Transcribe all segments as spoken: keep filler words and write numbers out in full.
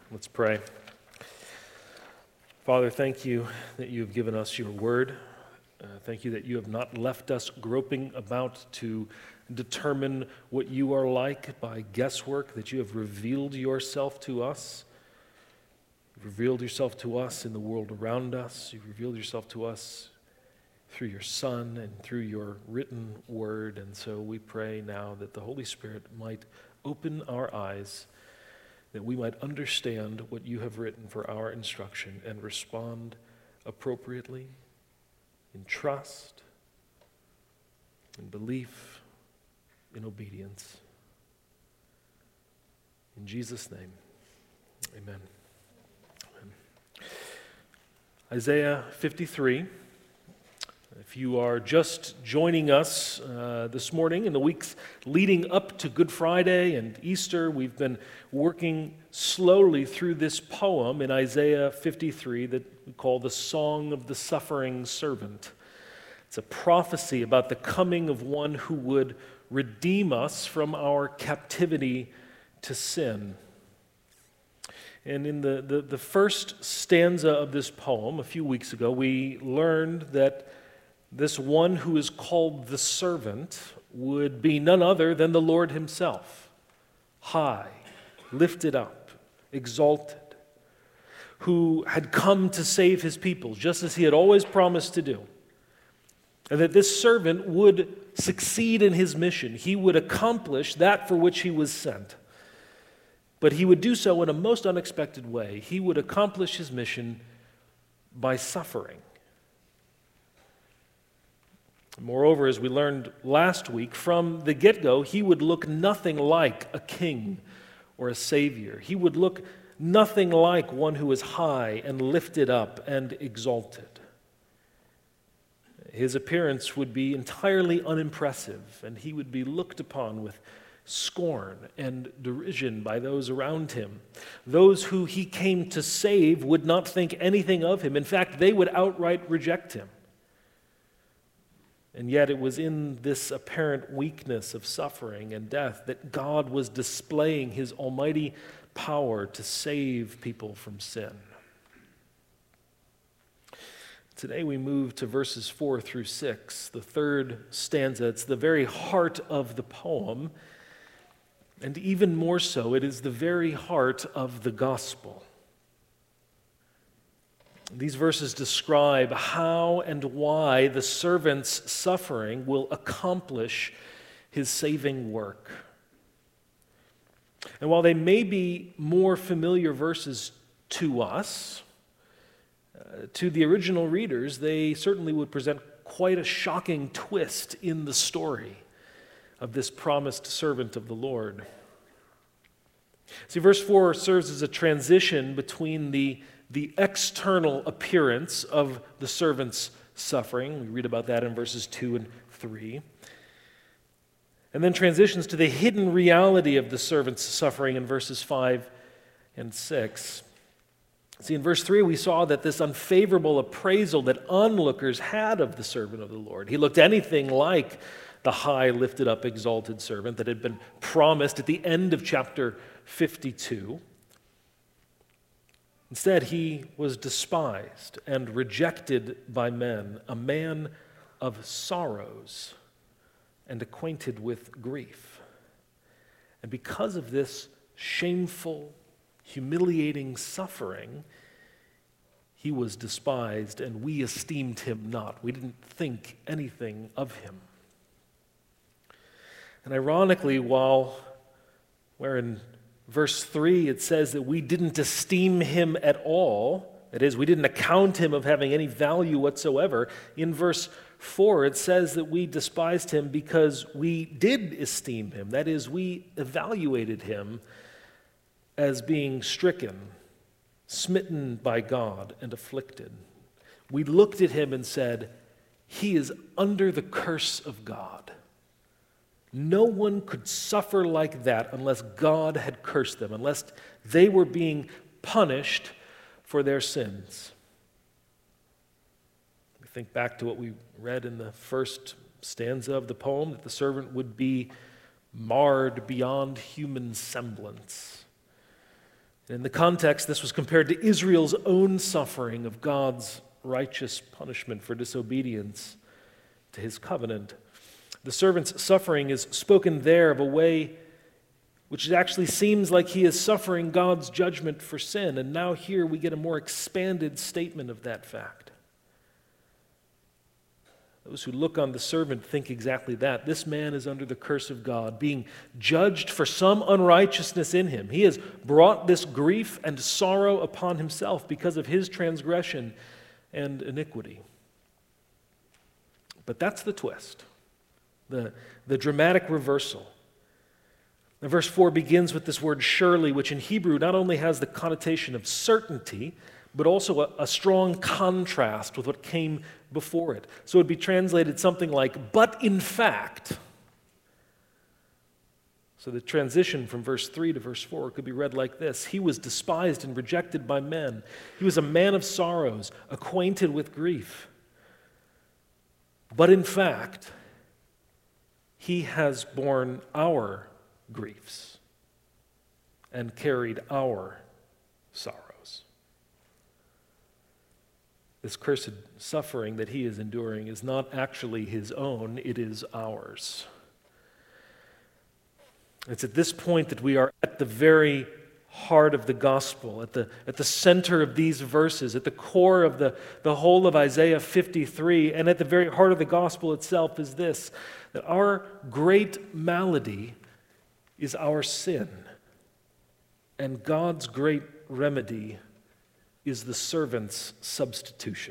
Let's pray. Father, thank you that you have given us your word. Uh, thank you that you have not left us groping about to determine what you are like by guesswork, that you have revealed yourself to us. You've revealed yourself to us in the world around us. You've revealed yourself to us through your Son and through your written word. And so we pray now that the Holy Spirit might open our eyes, that we might understand what you have written for our instruction and respond appropriately in trust, in belief, in obedience. In Jesus' name, amen. Amen. Isaiah fifty-three. If you are just joining us uh, this morning in the weeks leading up to Good Friday and Easter, we've been working slowly through this poem in Isaiah fifty-three that we call the Song of the Suffering Servant. It's a prophecy about the coming of one who would redeem us from our captivity to sin. And in the, the, the first stanza of this poem, a few weeks ago, we learned that this one who is called the servant would be none other than the Lord himself, high, lifted up, exalted, who had come to save his people, just as he had always promised to do. And that this servant would succeed in his mission. He would accomplish that for which he was sent. But he would do so in a most unexpected way. He would accomplish his mission by suffering. Moreover, as we learned last week, from the get-go, he would look nothing like a king or a savior. He would look nothing like one who is high and lifted up and exalted. His appearance would be entirely unimpressive, and he would be looked upon with scorn and derision by those around him. Those who he came to save would not think anything of him. In fact, they would outright reject him. And yet it was in this apparent weakness of suffering and death that God was displaying his almighty power to save people from sin. Today we move to verses four through six, the third stanza. It's the very heart of the poem, and even more so, it is the very heart of the gospel. These verses describe how and why the servant's suffering will accomplish his saving work. And while they may be more familiar verses to us, uh, to the original readers, they certainly would present quite a shocking twist in the story of this promised servant of the Lord. See, verse four serves as a transition between the the external appearance of the servant's suffering. We read about that in verses two and three. And then transitions to the hidden reality of the servant's suffering in verses five and six. See, in verse three, we saw that this unfavorable appraisal that onlookers had of the servant of the Lord, he looked anything like the high, lifted up, exalted servant that had been promised at the end of chapter fifty-two. Instead, he was despised and rejected by men, a man of sorrows and acquainted with grief. And because of this shameful, humiliating suffering, he was despised, and we esteemed him not. We didn't think anything of him. And ironically, while we're in verse three, it says that we didn't esteem him at all. That is, we didn't account him of having any value whatsoever. In verse four, it says that we despised him because we did esteem him. That is, we evaluated him as being stricken, smitten by God, and afflicted. We looked at him and said, he is under the curse of God. No one could suffer like that unless God had cursed them, unless they were being punished for their sins. We think back to what we read in the first stanza of the poem, that the servant would be marred beyond human semblance. In the context, this was compared to Israel's own suffering of God's righteous punishment for disobedience to his covenant. The servant's suffering is spoken there of a way which actually seems like he is suffering God's judgment for sin. And now here we get a more expanded statement of that fact. Those who look on the servant think exactly that. This man is under the curse of God, being judged for some unrighteousness in him. He has brought this grief and sorrow upon himself because of his transgression and iniquity. But that's the twist, the, the dramatic reversal. Now, verse four begins with this word surely, which in Hebrew not only has the connotation of certainty, but also a, a strong contrast with what came before it. So it would be translated something like, but in fact. So the transition from verse three to verse four could be read like this: He was despised and rejected by men. He was a man of sorrows, acquainted with grief. But in fact, he has borne our griefs and carried our sorrows. This cursed suffering that he is enduring is not actually his own, it is ours. It's at this point that we are at the very heart of the gospel, at the, at the center of these verses, at the core of the, the whole of Isaiah fifty-three, and at the very heart of the gospel itself is this, that our great malady is our sin, and God's great remedy is the servant's substitution.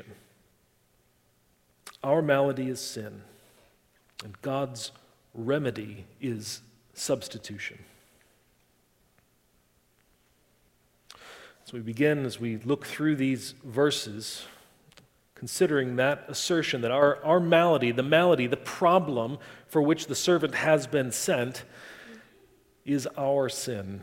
Our malady is sin, and God's remedy is substitution. So we begin, as we look through these verses, considering that assertion that our, our malady, the malady, the problem for which the servant has been sent, is our sin.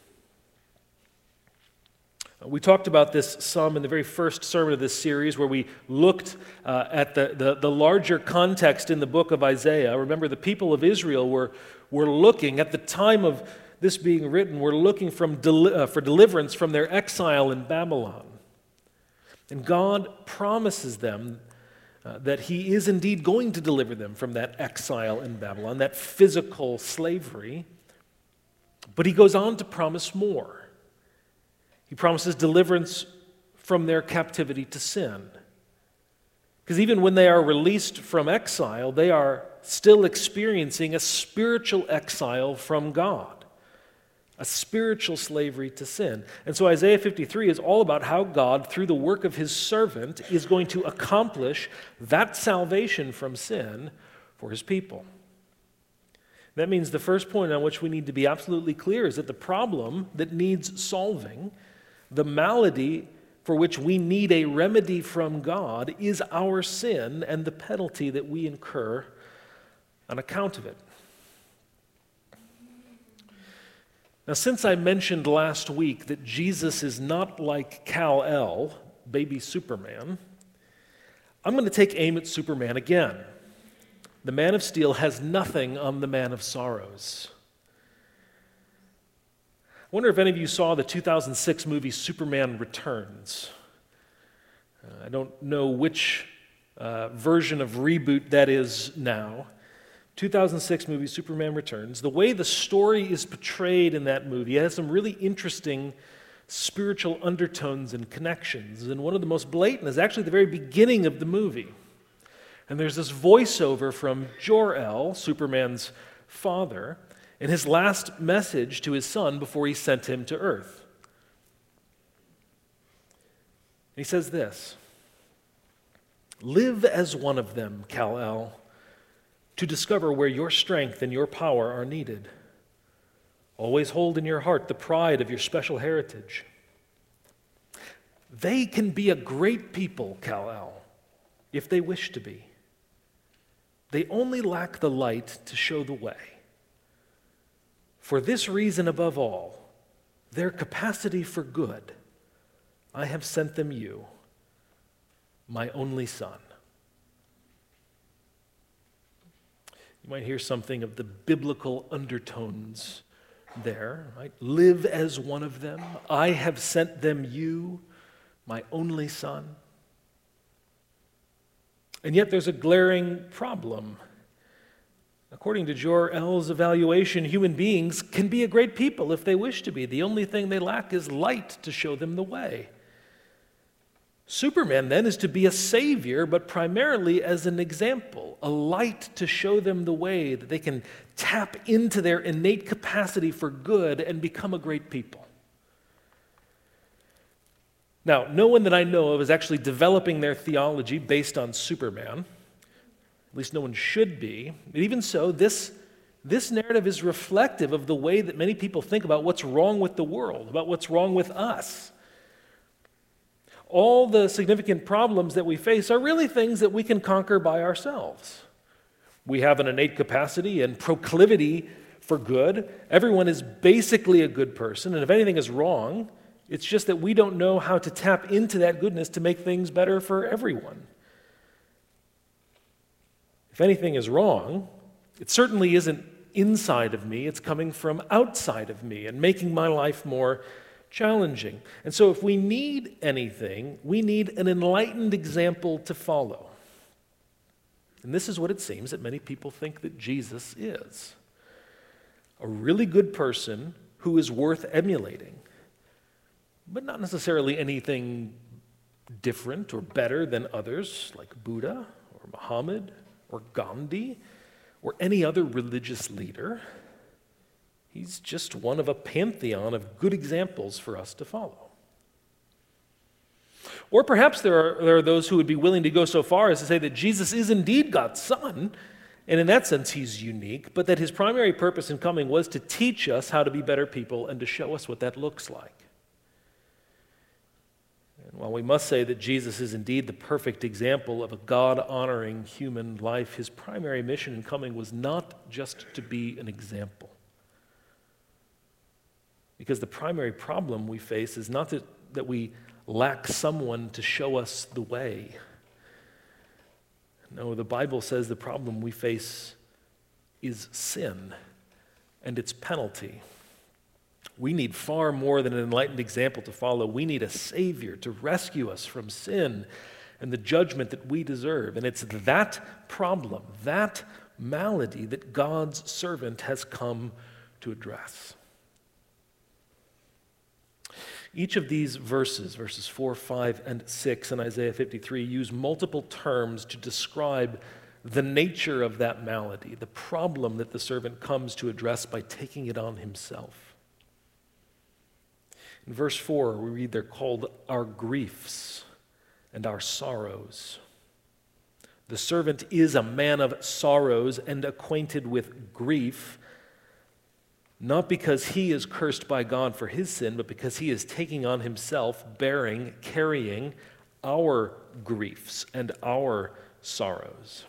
We talked about this some in the very first sermon of this series, where we looked uh, at the, the, the larger context in the book of Isaiah. Remember, the people of Israel were, were looking, at the time of this being written, were looking from deli- uh, for deliverance from their exile in Babylon. And God promises them uh, that He is indeed going to deliver them from that exile in Babylon, that physical slavery. But He goes on to promise more. He promises deliverance from their captivity to sin. Because even when they are released from exile, they are still experiencing a spiritual exile from God, a spiritual slavery to sin. And so Isaiah fifty-three is all about how God, through the work of His servant, is going to accomplish that salvation from sin for His people. That means the first point on which we need to be absolutely clear is that the problem that needs solving, the malady for which we need a remedy from God, is our sin and the penalty that we incur on account of it. Now, since I mentioned last week that Jesus is not like Kal-El, baby Superman, I'm going to take aim at Superman again. The Man of Steel has nothing on the Man of Sorrows. I wonder if any of you saw the two thousand six movie Superman Returns. Uh, I don't know which uh, version of reboot that is now. two thousand six movie Superman Returns. The way the story is portrayed in that movie, it has some really interesting spiritual undertones and connections. And one of the most blatant is actually the very beginning of the movie. And there's this voiceover from Jor-El, Superman's father, in his last message to his son before he sent him to Earth. He says this: "Live as one of them, Kal-El, to discover where your strength and your power are needed. Always hold in your heart the pride of your special heritage. They can be a great people, Kal-El, if they wish to be. They only lack the light to show the way. For this reason above all, their capacity for good, I have sent them you, my only son." You might hear something of the biblical undertones there, right? Live as one of them. I have sent them you, my only son. And yet there's a glaring problem. According to Jor-El's evaluation, human beings can be a great people if they wish to be. The only thing they lack is light to show them the way. Superman, then, is to be a savior, but primarily as an example, a light to show them the way that they can tap into their innate capacity for good and become a great people. Now, no one that I know of is actually developing their theology based on Superman. At least no one should be. But even so, this, this narrative is reflective of the way that many people think about what's wrong with the world, about what's wrong with us. All the significant problems that we face are really things that we can conquer by ourselves. We have an innate capacity and proclivity for good. Everyone is basically a good person, and if anything is wrong, it's just that we don't know how to tap into that goodness to make things better for everyone. If anything is wrong, it certainly isn't inside of me, it's coming from outside of me and making my life more challenging. And so if we need anything, we need an enlightened example to follow. And this is what it seems that many people think that Jesus is. A really good person who is worth emulating, but not necessarily anything different or better than others like Buddha or Muhammad or Gandhi or any other religious leader. He's just one of a pantheon of good examples for us to follow. Or perhaps there are, there are those who would be willing to go so far as to say that Jesus is indeed God's Son, and in that sense he's unique, but that his primary purpose in coming was to teach us how to be better people and to show us what that looks like. And while we must say that Jesus is indeed the perfect example of a God-honoring human life, his primary mission in coming was not just to be an example. Because the primary problem we face is not that, that we lack someone to show us the way. No, the Bible says the problem we face is sin and its penalty. We need far more than an enlightened example to follow. We need a Savior to rescue us from sin and the judgment that we deserve. And it's that problem, that malady, that God's servant has come to address. Each of these verses, verses four, five, and six in Isaiah fifty-three, use multiple terms to describe the nature of that malady, the problem that the servant comes to address by taking it on himself. In verse four, we read they're called our griefs and our sorrows. The servant is a man of sorrows and acquainted with grief, not because he is cursed by God for his sin, but because he is taking on himself, bearing, carrying our griefs and our sorrows.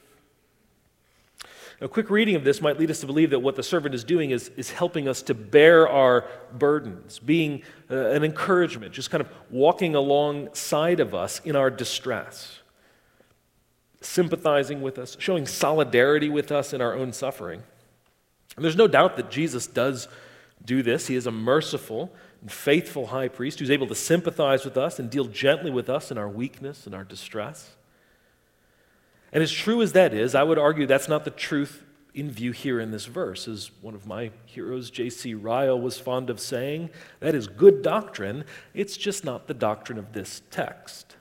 A quick reading of this might lead us to believe that what the servant is doing is, is helping us to bear our burdens, being uh, an encouragement, just kind of walking alongside of us in our distress, sympathizing with us, showing solidarity with us in our own suffering. And there's no doubt that Jesus does do this. He is a merciful and faithful high priest who's able to sympathize with us and deal gently with us in our weakness and our distress. And as true as that is, I would argue that's not the truth in view here in this verse. As one of my heroes, J C Ryle, was fond of saying, that is good doctrine, it's just not the doctrine of this text.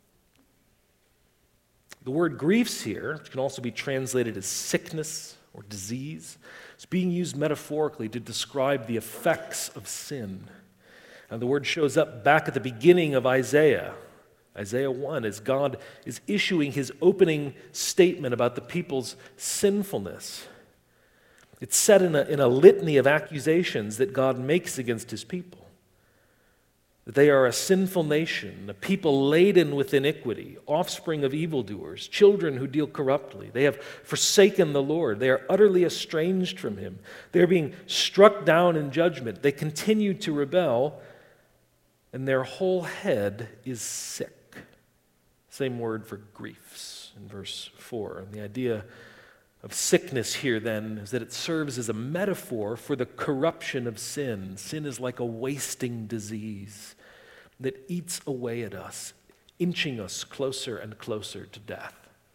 The word griefs here, which can also be translated as sickness or disease, it's being used metaphorically to describe the effects of sin. And the word shows up back at the beginning of Isaiah, Isaiah one, as God is issuing his opening statement about the people's sinfulness. It's set in a, in a litany of accusations that God makes against his people. That they are a sinful nation, a people laden with iniquity, offspring of evildoers, children who deal corruptly. They have forsaken the Lord. They are utterly estranged from him. They are being struck down in judgment. They continue to rebel, and their whole head is sick. Same word for griefs in verse four. And the idea of sickness here, then, is that it serves as a metaphor for the corruption of sin. Sin is like a wasting disease that eats away at us, inching us closer and closer to death.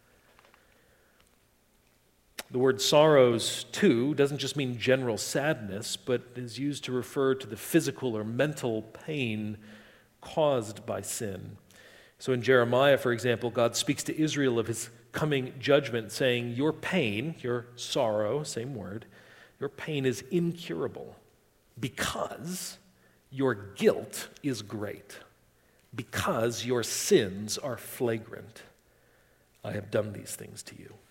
The word sorrows, too, doesn't just mean general sadness, but is used to refer to the physical or mental pain caused by sin. So in Jeremiah, for example, God speaks to Israel of his coming judgment, saying, your pain, your sorrow, same word, your pain is incurable because your guilt is great, because your sins are flagrant. I have done these things to you.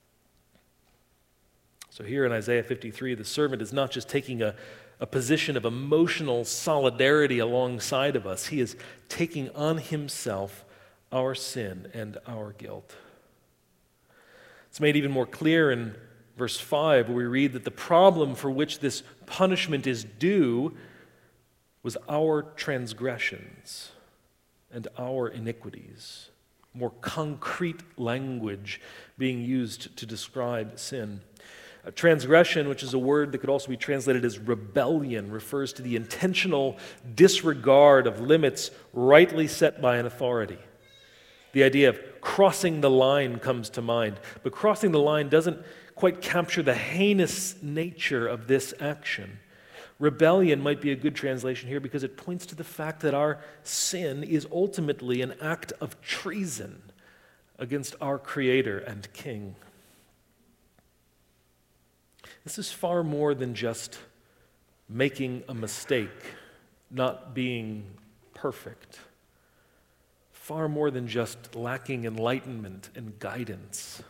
So here in Isaiah fifty-three, the servant is not just taking a, a position of emotional solidarity alongside of us. He is taking on himself our sin and our guilt. It's made even more clear in verse five, where we read that the problem for which this punishment is due was our transgressions and our iniquities. More concrete language being used to describe sin. A transgression, which is a word that could also be translated as rebellion, refers to the intentional disregard of limits rightly set by an authority. The idea of crossing the line comes to mind, but crossing the line doesn't quite capture the heinous nature of this action. Rebellion might be a good translation here because it points to the fact that our sin is ultimately an act of treason against our Creator and King. This is far more than just making a mistake, not being perfect. Far more than just lacking enlightenment and guidance.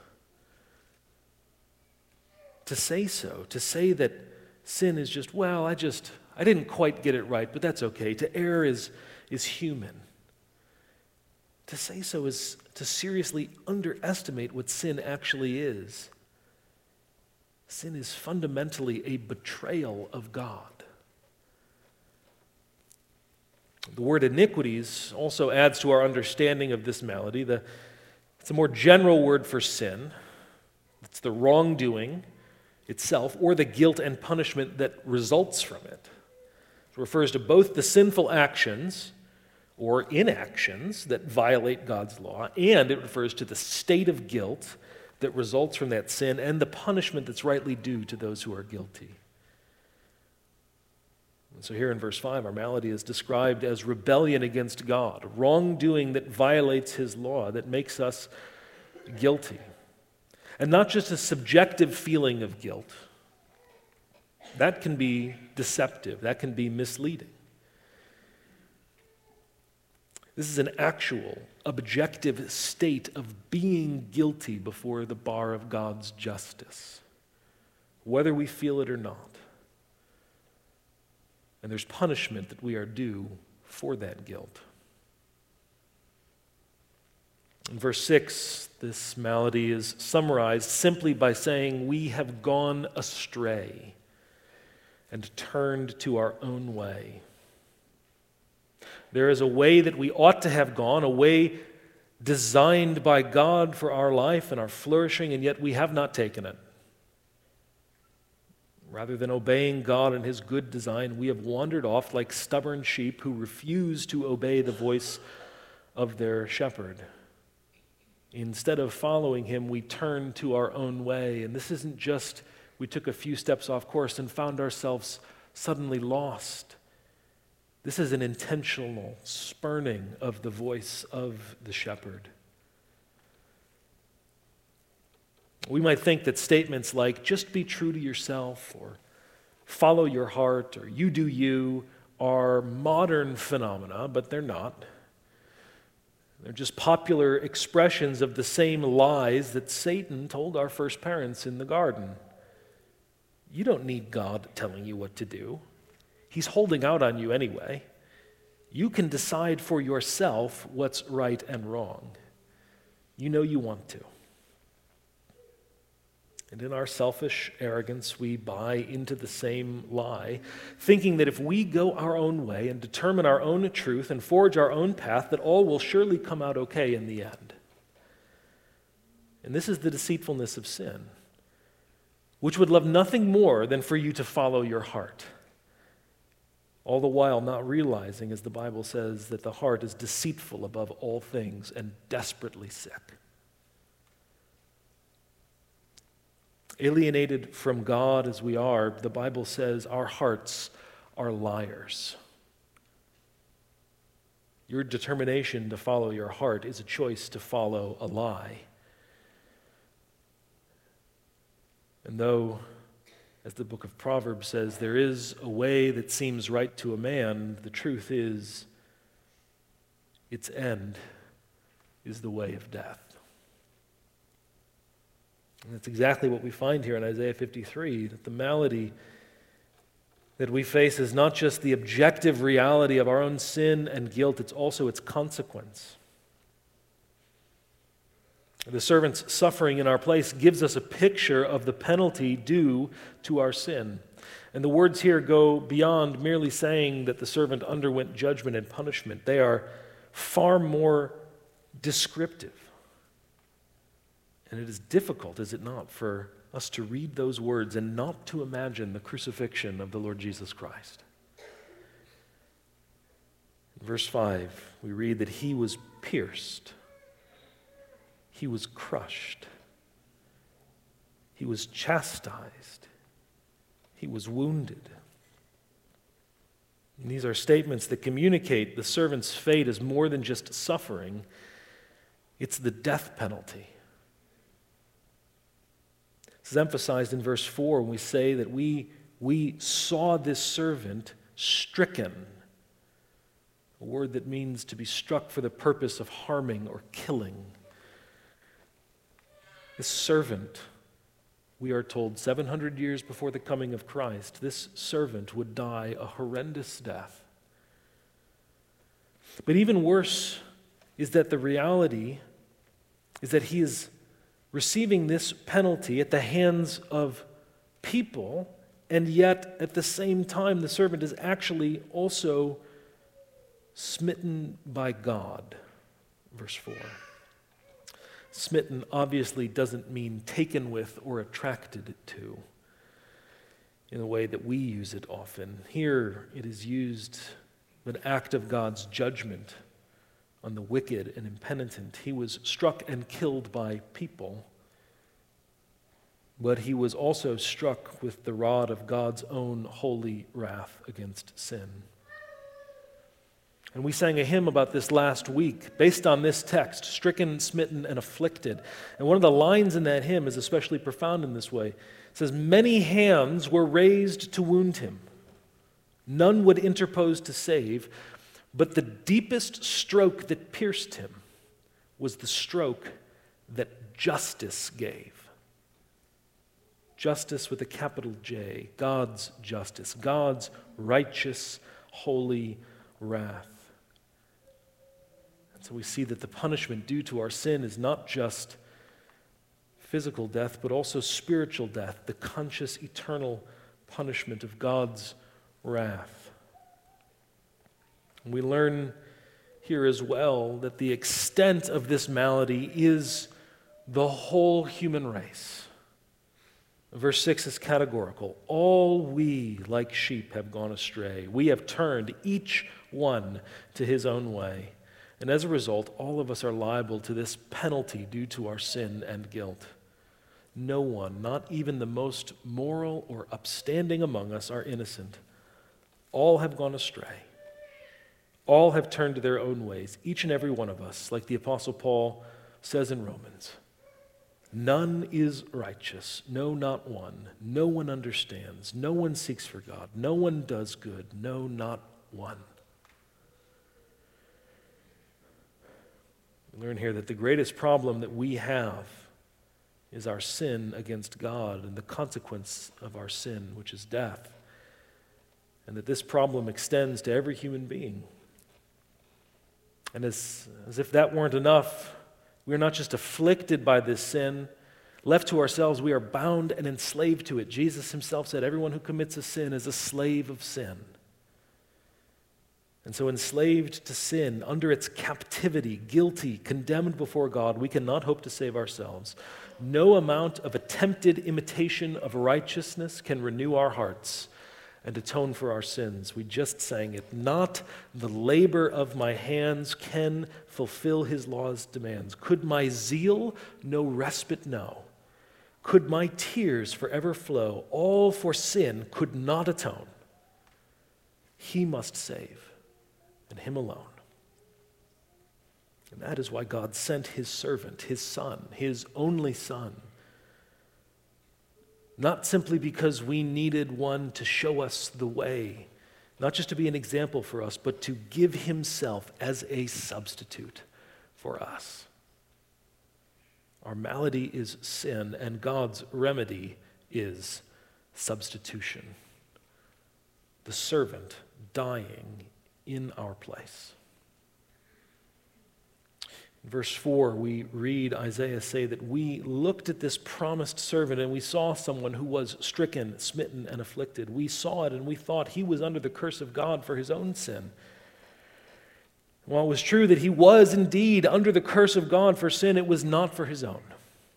To say so, to say that sin is just, well, I just, I didn't quite get it right, but that's okay. To err is, is human. To say so is to seriously underestimate what sin actually is. Sin is fundamentally a betrayal of God. The word iniquities also adds to our understanding of this malady. The, it's a more general word for sin. It's the wrongdoing itself or the guilt and punishment that results from it. It refers to both the sinful actions or inactions that violate God's law, and it refers to the state of guilt that results from that sin and the punishment that's rightly due to those who are guilty. And so here in verse five, our malady is described as rebellion against God, wrongdoing that violates his law, that makes us guilty. And not just a subjective feeling of guilt. That can be deceptive, that can be misleading. This is an actual, objective state of being guilty before the bar of God's justice, whether we feel it or not. And there's punishment that we are due for that guilt. In verse six, this malady is summarized simply by saying, we have gone astray and turned to our own way. There is a way that we ought to have gone, a way designed by God for our life and our flourishing, and yet we have not taken it. Rather than obeying God and his good design, we have wandered off like stubborn sheep who refuse to obey the voice of their shepherd. Instead of following him, we turn to our own way. And this isn't just we took a few steps off course and found ourselves suddenly lost. This is an intentional spurning of the voice of the shepherd. We might think that statements like, just be true to yourself, or follow your heart, or you do you, are modern phenomena, but they're not. They're just popular expressions of the same lies that Satan told our first parents in the garden. You don't need God telling you what to do. He's holding out on you anyway. You can decide for yourself what's right and wrong. You know you want to. And in our selfish arrogance, we buy into the same lie, thinking that if we go our own way and determine our own truth and forge our own path, that all will surely come out okay in the end. And this is the deceitfulness of sin. which would love nothing more than for you to follow your heart. All the while not realizing, as the Bible says, that the heart is deceitful above all things and desperately sick. Alienated from God as we are, the Bible says our hearts are liars. Your determination to follow your heart is a choice to follow a lie. And though, as the book of Proverbs says, there is a way that seems right to a man, the truth is, its end is the way of death. And that's exactly what we find here in Isaiah fifty-three, that the malady that we face is not just the objective reality of our own sin and guilt, it's also its consequence. The servant's suffering in our place gives us a picture of the penalty due to our sin. And the words here go beyond merely saying that the servant underwent judgment and punishment. They are far more descriptive. And it is difficult, is it not, for us to read those words and not to imagine the crucifixion of the Lord Jesus Christ. In verse five, we read that he was pierced. He was crushed. He was chastised. He was wounded. And these are statements that communicate the servant's fate as more than just suffering. It's the death penalty. This is emphasized in verse four when we say that we, we saw this servant stricken, a word that means to be struck for the purpose of harming or killing. This servant, we are told seven hundred years before the coming of Christ, this servant would die a horrendous death. But even worse is that the reality is that he is receiving this penalty at the hands of people, and yet at the same time the servant is actually also smitten by God. Verse four. Smitten obviously doesn't mean taken with or attracted to in the way that we use it often. Here it is used an act of God's judgment on the wicked and impenitent. He was struck and killed by people, but he was also struck with the rod of God's own holy wrath against sin. And we sang a hymn about this last week based on this text, stricken, smitten, and afflicted. And one of the lines in that hymn is especially profound in this way. It says, "Many hands were raised to wound him. None would interpose to save, but the deepest stroke that pierced him was the stroke that justice gave." Justice with a capital J, God's justice, God's righteous, holy wrath. And so we see that the punishment due to our sin is not just physical death, but also spiritual death, the conscious, eternal punishment of God's wrath. And we learn here as well that the extent of this malady is the whole human race. Verse six is categorical. All we, like sheep, have gone astray. We have turned each one to his own way. And as a result, all of us are liable to this penalty due to our sin and guilt. No one, not even the most moral or upstanding among us, are innocent. All have gone astray. All have turned to their own ways, each and every one of us, like the Apostle Paul says in Romans. None is righteous, no, not one. No one understands. No one seeks for God. No one does good. No, not one. We learn here that the greatest problem that we have is our sin against God and the consequence of our sin, which is death. And that this problem extends to every human being. And as, as if that weren't enough, we are not just afflicted by this sin. Left to ourselves, we are bound and enslaved to it. Jesus himself said, everyone who commits a sin is a slave of sin. And so, enslaved to sin, under its captivity, guilty, condemned before God, we cannot hope to save ourselves. No amount of attempted imitation of righteousness can renew our hearts and atone for our sins. We just sang it. Not the labor of my hands can fulfill his law's demands. Could my zeal no respite know? Could my tears forever flow? All for sin could not atone. He must save, and him alone. And that is why God sent his servant, his son, his only son. Not simply because we needed one to show us the way, not just to be an example for us, but to give himself as a substitute for us. Our malady is sin, and God's remedy is substitution. The servant dying in our place. In verse four, we read Isaiah say that we looked at this promised servant and we saw someone who was stricken, smitten, and afflicted. We saw it and we thought he was under the curse of God for his own sin. While it was true that he was indeed under the curse of God for sin, it was not for his own.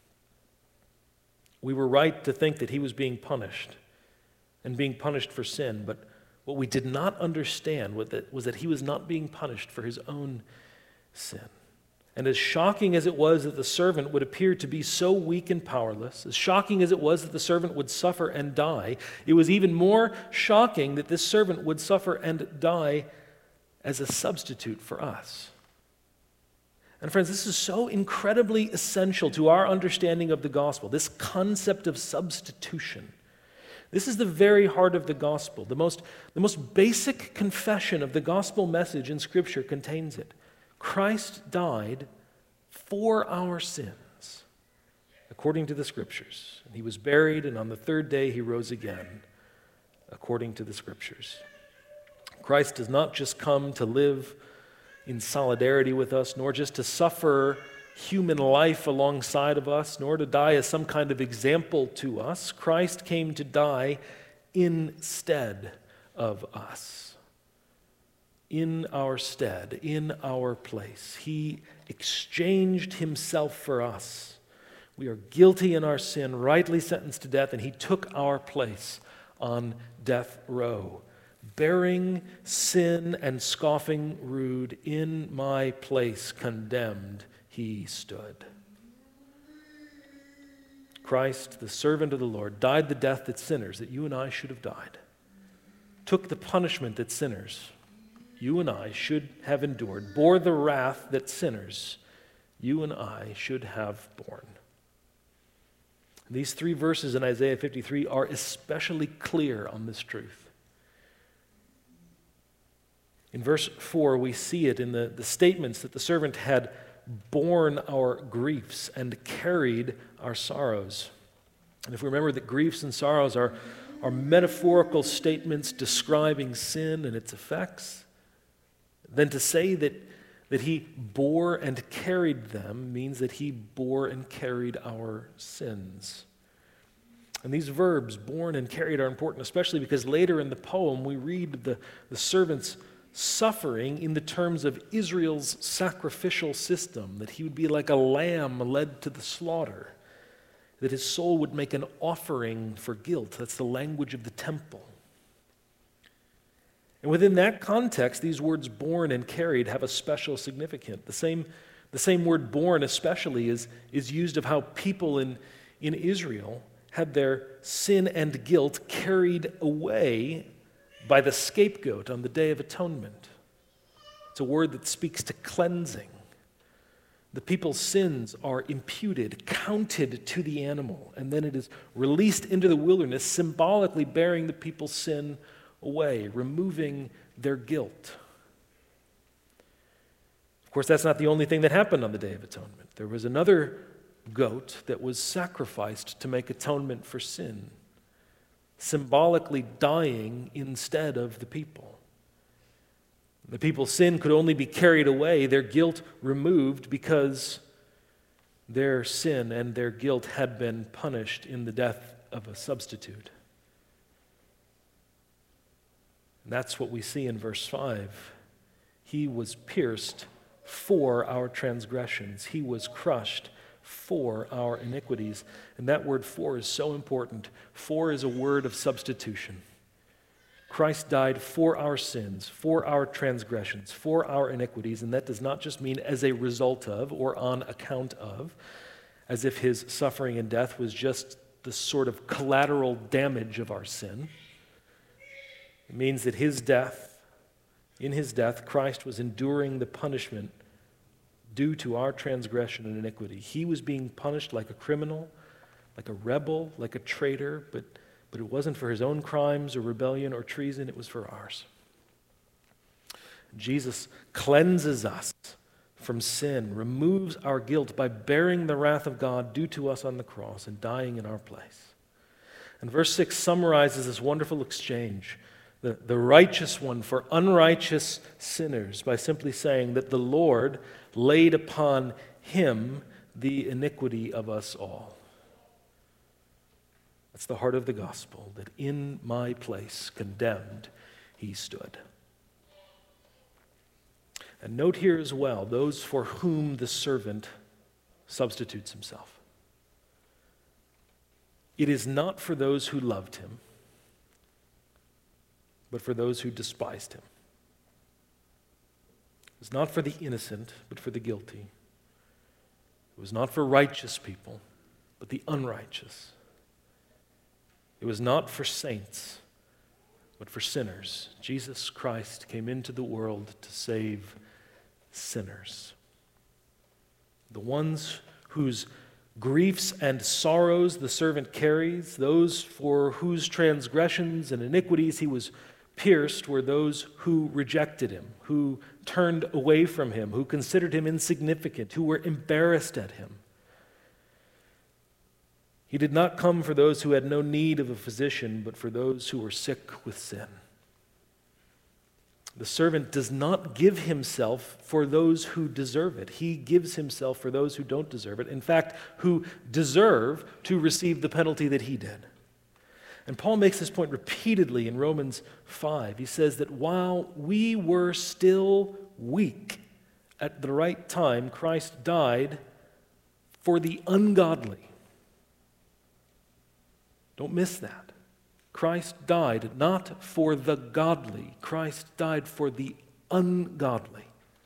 We were right to think that he was being punished and being punished for sin, but what we did not understand was that, was that he was not being punished for his own sin. And as shocking as it was that the servant would appear to be so weak and powerless, as shocking as it was that the servant would suffer and die, it was even more shocking that this servant would suffer and die as a substitute for us. And friends, this is so incredibly essential to our understanding of the gospel, this concept of substitution. This is the very heart of the gospel. The most, the most basic confession of the gospel message in Scripture contains it. Christ died for our sins, according to the Scriptures. And he was buried, and on the third day he rose again, according to the Scriptures. Christ does not just come to live in solidarity with us, nor just to suffer human life alongside of us, nor to die as some kind of example to us. Christ came to die instead of us. In our stead, in our place. He exchanged himself for us. We are guilty in our sin, rightly sentenced to death, and he took our place on death row. Bearing sin and scoffing rude, in my place condemned he stood. Christ, the servant of the Lord, died the death that sinners, that you and I should have died. Took the punishment that sinners, you and I should have endured, bore the wrath that sinners, you and I should have borne. These three verses in Isaiah fifty-three are especially clear on this truth. In verse four, we see it in the, the statements that the servant had borne our griefs and carried our sorrows. And if we remember that griefs and sorrows are, are metaphorical statements describing sin and its effects, then to say that, that he bore and carried them means that he bore and carried our sins. And these verbs, borne and carried, are important, especially because later in the poem we read the, the servant's suffering in the terms of Israel's sacrificial system, that he would be like a lamb led to the slaughter, that his soul would make an offering for guilt. That's the language of the temple. And within that context, these words borne and carried have a special significance. The same, the same word borne especially is, is used of how people in, in Israel had their sin and guilt carried away by the scapegoat on the Day of Atonement. It's a word that speaks to cleansing. The people's sins are imputed, counted to the animal, and then it is released into the wilderness, symbolically bearing the people's sin away, removing their guilt. Of course, that's not the only thing that happened on the Day of Atonement. There was another goat that was sacrificed to make atonement for sin, symbolically dying instead of the people. The people's sin could only be carried away, their guilt removed, because their sin and their guilt had been punished in the death of a substitute. And that's what we see in verse five. He was pierced for our transgressions. He was crushed for our iniquities. And that word "for" is so important. "For" is a word of substitution. Christ died for our sins, for our transgressions, for our iniquities, and that does not just mean as a result of or on account of, as if his suffering and death was just the sort of collateral damage of our sin. It means that his death, in his death, Christ was enduring the punishment due to our transgression and iniquity. He was being punished like a criminal, like a rebel, like a traitor, but But it wasn't for his own crimes or rebellion or treason, it was for ours. Jesus cleanses us from sin, removes our guilt by bearing the wrath of God due to us on the cross and dying in our place. And verse six summarizes this wonderful exchange, the, the righteous one for unrighteous sinners, by simply saying that the Lord laid upon him the iniquity of us all. That's the heart of the gospel, that in my place, condemned, he stood. And note here as well, those for whom the servant substitutes himself. It is not for those who loved him, but for those who despised him. It was not for the innocent, but for the guilty. It was not for righteous people, but the unrighteous. It was not for saints, but for sinners. Jesus Christ came into the world to save sinners. The ones whose griefs and sorrows the servant carries, those for whose transgressions and iniquities he was pierced, were those who rejected him, who turned away from him, who considered him insignificant, who were embarrassed at him. He did not come for those who had no need of a physician, but for those who were sick with sin. The servant does not give himself for those who deserve it. He gives himself for those who don't deserve it. In fact, who deserve to receive the penalty that he did. And Paul makes this point repeatedly in Romans five. He says that while we were still weak, at the right time, Christ died for the ungodly. Don't miss that. Christ died not for the godly. Christ died for the ungodly.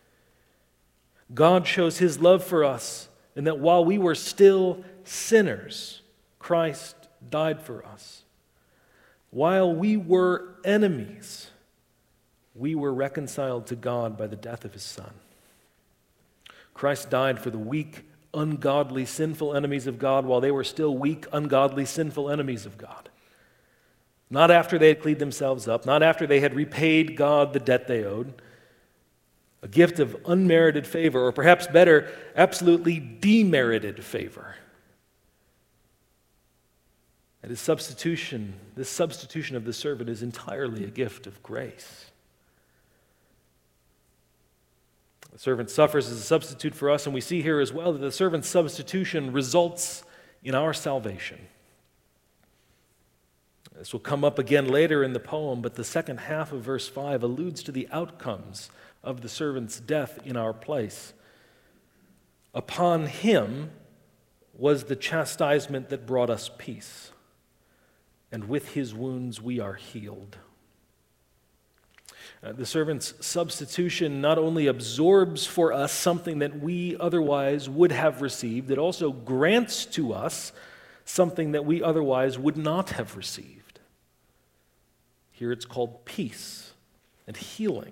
God shows his love for us in that while we were still sinners, Christ died for us. While we were enemies, we were reconciled to God by the death of his Son. Christ died for the weak, ungodly, sinful enemies of God while they were still weak, ungodly, sinful enemies of God. Not after they had cleaned themselves up, not after they had repaid God the debt they owed, a gift of unmerited favor, or perhaps better, absolutely demerited favor. And his substitution, this substitution of the servant is entirely a gift of grace. The servant suffers as a substitute for us, and we see here as well that the servant's substitution results in our salvation. This will come up again later in the poem, but the second half of verse five alludes to the outcomes of the servant's death in our place. Upon him was the chastisement that brought us peace, and with his wounds we are healed. Uh, the servant's substitution not only absorbs for us something that we otherwise would have received, it also grants to us something that we otherwise would not have received. Here it's called peace and healing.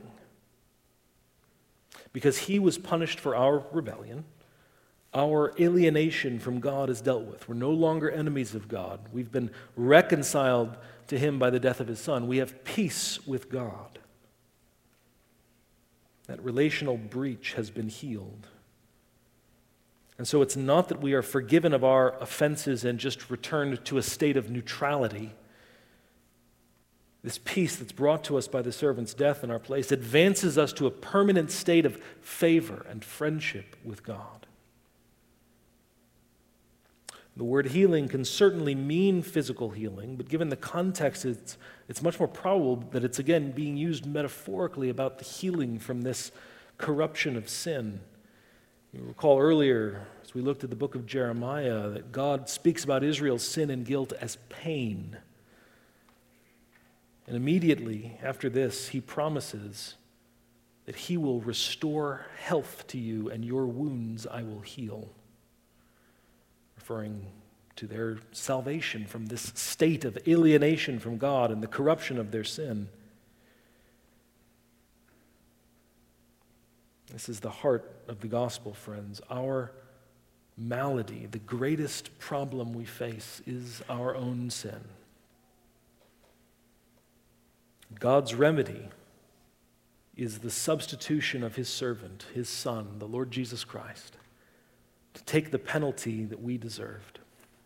Because he was punished for our rebellion, our alienation from God is dealt with. We're no longer enemies of God. We've been reconciled to him by the death of his Son. We have peace with God. That relational breach has been healed. And so it's not that we are forgiven of our offenses and just returned to a state of neutrality. This peace that's brought to us by the servant's death in our place advances us to a permanent state of favor and friendship with God. The word healing can certainly mean physical healing, but given the context, it's, it's much more probable that it's again being used metaphorically about the healing from this corruption of sin. You recall earlier, as we looked at the book of Jeremiah, that God speaks about Israel's sin and guilt as pain. And immediately after this, he promises that he will restore health to you, and your wounds I will heal, referring to their salvation from this state of alienation from God and the corruption of their sin. This is the heart of the gospel, friends. Our malady, the greatest problem we face, is our own sin. God's remedy is the substitution of his servant, his Son, the Lord Jesus Christ, to take the penalty that we deserved.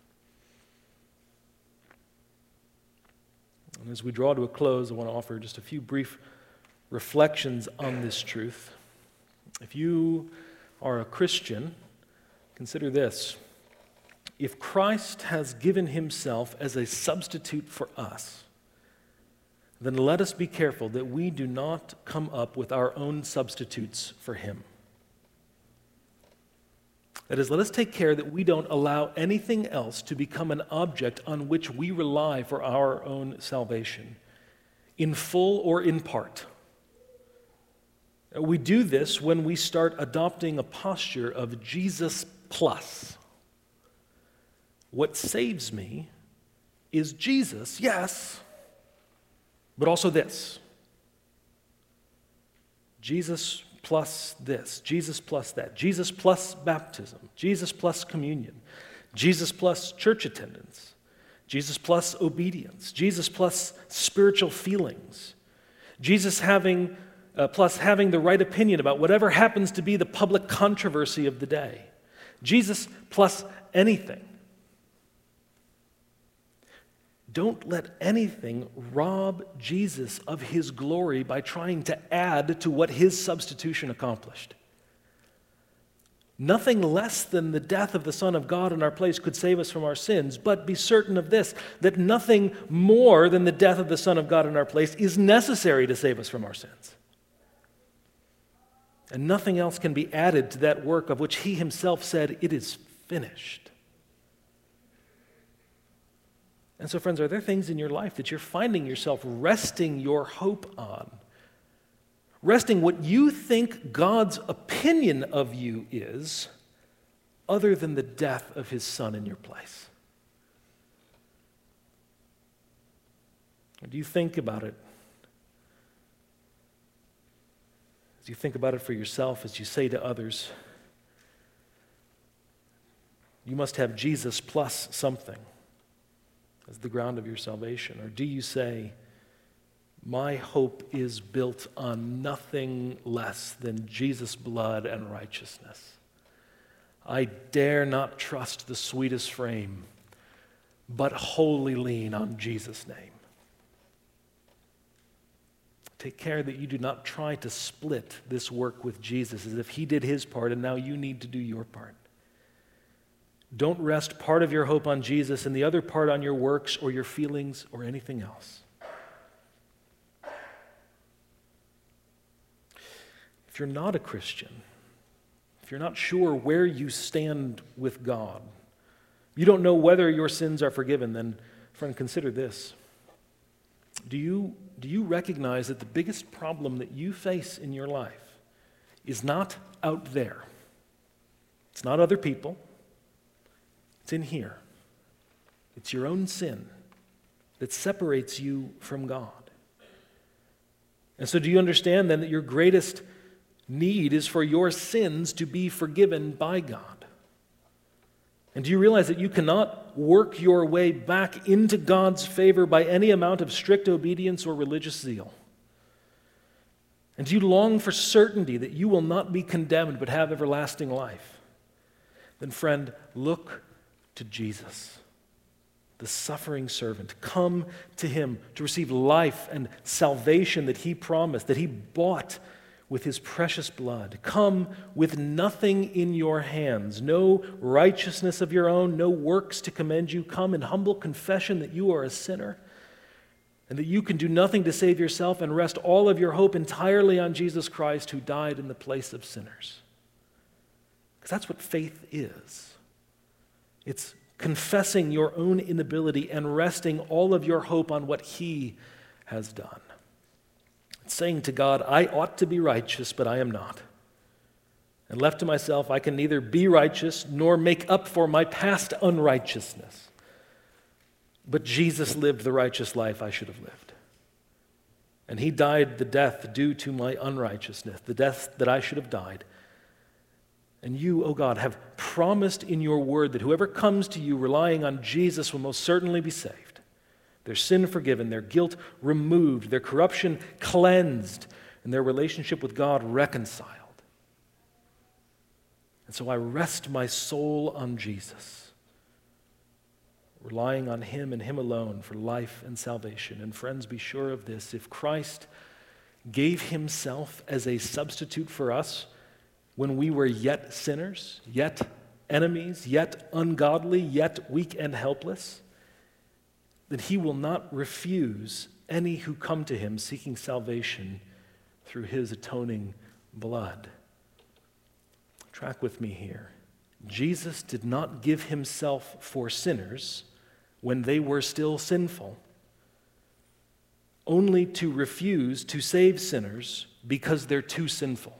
And as we draw to a close, I want to offer just a few brief reflections on this truth. If you are a Christian, consider this. If Christ has given himself as a substitute for us, then let us be careful that we do not come up with our own substitutes for him. That is, let us take care that we don't allow anything else to become an object on which we rely for our own salvation, in full or in part. We do this when we start adopting a posture of Jesus plus. What saves me is Jesus, yes, but also this. Jesus plus this, Jesus plus that, Jesus plus baptism, Jesus plus communion, Jesus plus church attendance, Jesus plus obedience, Jesus plus spiritual feelings, Jesus having uh, plus having the right opinion about whatever happens to be the public controversy of the day, Jesus plus anything. Don't let anything rob Jesus of his glory by trying to add to what his substitution accomplished. Nothing less than the death of the Son of God in our place could save us from our sins, but be certain of this, that nothing more than the death of the Son of God in our place is necessary to save us from our sins. And nothing else can be added to that work of which he himself said, "It is finished." And so, friends, are there things in your life that you're finding yourself resting your hope on? Resting what you think God's opinion of you is, other than the death of his Son in your place? Or do you think about it? As you think about it for yourself, as you say to others, you must have Jesus plus something as the ground of your salvation? Or do you say, my hope is built on nothing less than Jesus' blood and righteousness? I dare not trust the sweetest frame, but wholly lean on Jesus' name. Take care that you do not try to split this work with Jesus as if he did his part and now you need to do your part. Don't rest part of your hope on Jesus and the other part on your works or your feelings or anything else. If you're not a Christian, if you're not sure where you stand with God, you don't know whether your sins are forgiven, then, friend, consider this. Do you, do you recognize that the biggest problem that you face in your life is not out there? It's not other people. It's in here. It's your own sin that separates you from God. And so do you understand then that your greatest need is for your sins to be forgiven by God? And do you realize that you cannot work your way back into God's favor by any amount of strict obedience or religious zeal? And do you long for certainty that you will not be condemned but have everlasting life? Then, friend, look to Jesus, the suffering servant. Come to him to receive life and salvation that he promised, that he bought with his precious blood. Come with nothing in your hands, no righteousness of your own, no works to commend you. Come in humble confession that you are a sinner and that you can do nothing to save yourself, and rest all of your hope entirely on Jesus Christ, who died in the place of sinners. Because that's what faith is. It's confessing your own inability and resting all of your hope on what he has done. It's saying to God, I ought to be righteous, but I am not. And left to myself, I can neither be righteous nor make up for my past unrighteousness. But Jesus lived the righteous life I should have lived. And he died the death due to my unrighteousness, the death that I should have died. And you, O God, have promised in your word that whoever comes to you relying on Jesus will most certainly be saved. Their sin forgiven, their guilt removed, their corruption cleansed, and their relationship with God reconciled. And so I rest my soul on Jesus, relying on him and him alone for life and salvation. And friends, be sure of this: if Christ gave himself as a substitute for us when we were yet sinners, yet enemies, yet ungodly, yet weak and helpless, then he will not refuse any who come to him seeking salvation through his atoning blood. Track with me here. Jesus did not give himself for sinners when they were still sinful, only to refuse to save sinners because they're too sinful.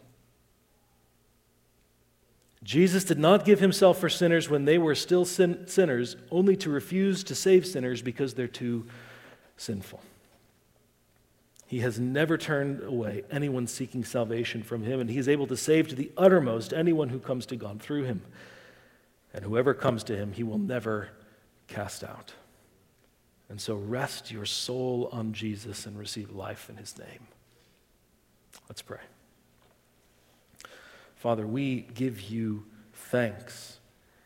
Jesus did not give himself for sinners when they were still sin- sinners, only to refuse to save sinners because they're too sinful. He has never turned away anyone seeking salvation from him, and he is able to save to the uttermost anyone who comes to God through him. And whoever comes to him, he will never cast out. And so rest your soul on Jesus and receive life in his name. Let's pray. Father, we give you thanks.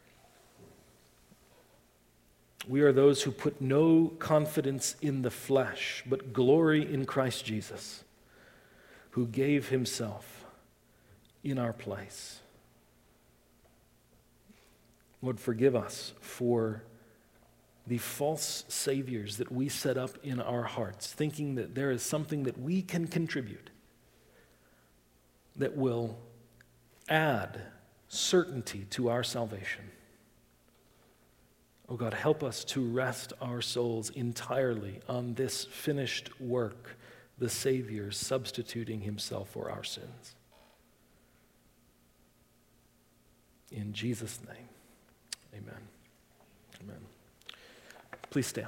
We are those who put no confidence in the flesh, but glory in Christ Jesus, who gave himself in our place. Lord, forgive us for the false saviors that we set up in our hearts, thinking that there is something that we can contribute that will add certainty to our salvation. Oh God, help us to rest our souls entirely on this finished work, the Savior substituting himself for our sins. In Jesus' name, amen. Amen. Please stand.